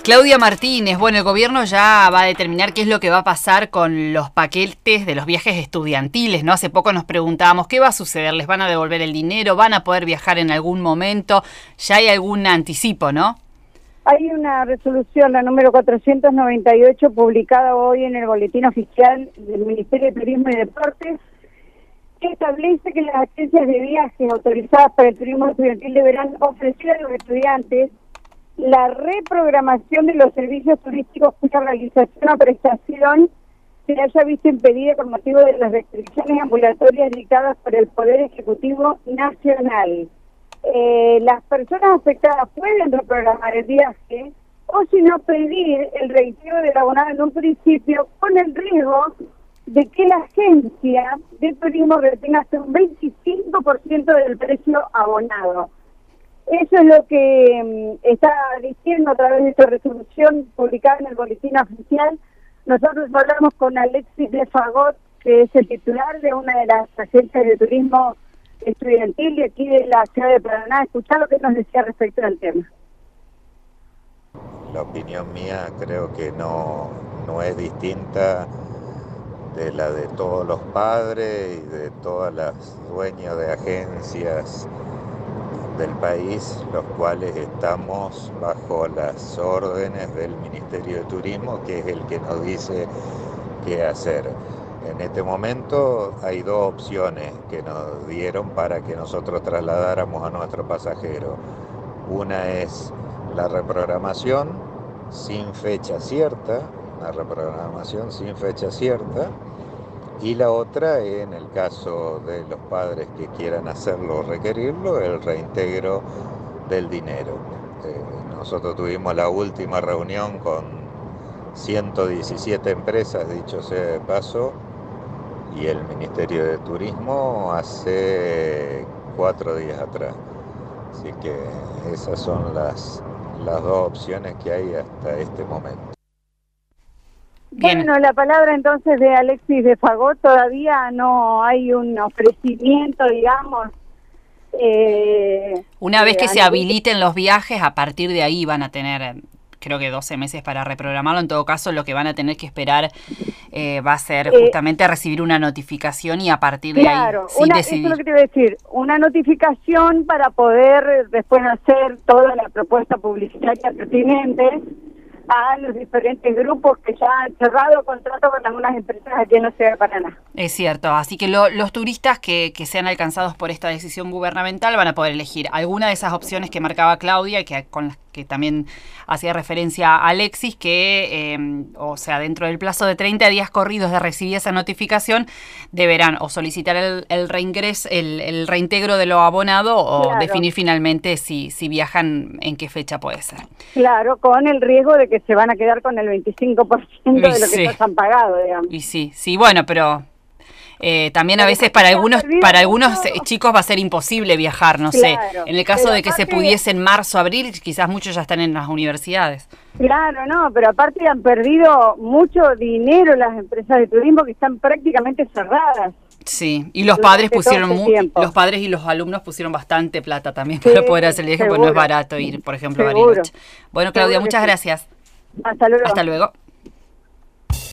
Claudia Martínez, bueno, el gobierno ya va a determinar qué es lo que va a pasar con los paquetes de los viajes estudiantiles, ¿no? Hace poco nos preguntábamos qué va a suceder, ¿les van a devolver el dinero? ¿Van a poder viajar en algún momento? Ya hay algún anticipo, ¿no? Hay una resolución, la número 498, publicada hoy en el Boletín Oficial del Ministerio de Turismo y Deportes, que establece que las agencias de viajes autorizadas para el turismo estudiantil deberán ofrecer a los estudiantes la reprogramación de los servicios turísticos cuya realización o prestación se haya visto impedida por motivo de las restricciones ambulatorias dictadas por el Poder Ejecutivo Nacional. Las personas afectadas pueden reprogramar el viaje o si no pedir el retiro del abonado en un principio con el riesgo de que la agencia de turismo retenga hasta un 25% del precio abonado. Eso es lo que está diciendo a través de esta resolución publicada en el Boletín Oficial. Nosotros hablamos con Alexis de Fagot, que es el titular de una de las agencias de turismo estudiantil de aquí de la ciudad de Paraná. Escuchar lo que nos decía respecto al tema. La opinión mía creo que no es distinta de la de todos los padres y de todas las dueñas de agencias del país, los cuales estamos bajo las órdenes del Ministerio de Turismo, que es el que nos dice qué hacer. En este momento hay dos opciones que nos dieron para que nosotros trasladáramos a nuestro pasajero. Una es la reprogramación sin fecha cierta, y la otra, en el caso de los padres que quieran hacerlo o requerirlo, el reintegro del dinero. Nosotros tuvimos la última reunión con 117 empresas, dicho sea de paso, y el Ministerio de Turismo hace 4 días atrás. Así que esas son las dos opciones que hay hasta este momento. Bien. Bueno, la palabra entonces de Alexis de Fagot, todavía no hay un ofrecimiento, digamos. Una vez que se habiliten los viajes, a partir de ahí van a tener, creo que 12 meses para reprogramarlo. En todo caso, lo que van a tener que esperar va a ser justamente recibir una notificación y a partir de ahí sí decidir. Eso es lo que te iba a decir, una notificación para poder después hacer toda la propuesta publicitaria pertinente a los diferentes grupos que ya han cerrado contrato con algunas empresas aquí en la ciudad de Paraná. Es cierto, así que los turistas que sean alcanzados por esta decisión gubernamental van a poder elegir alguna de esas opciones que marcaba Claudia y que con las que también hacía referencia a Alexis, que, o sea, dentro del plazo de 30 días corridos de recibir esa notificación, deberán o solicitar el reingreso, el reintegro de lo abonado o definir finalmente si viajan, en qué fecha puede ser. Claro, con el riesgo de que se van a quedar con el 25% de lo que ellos han pagado, digamos. Y sí, bueno, pero también a veces para algunos chicos va a ser imposible viajar, no sé. En el caso de que se pudiese en marzo, abril, quizás muchos ya están en las universidades. Claro, no, pero aparte han perdido mucho dinero las empresas de turismo que están prácticamente cerradas. Sí, y los padres los padres y los alumnos pusieron bastante plata también para poder hacer el viaje, porque no es barato ir, por ejemplo, a Bariloche. Bueno, Claudia, muchas gracias. Hasta luego. Hasta luego.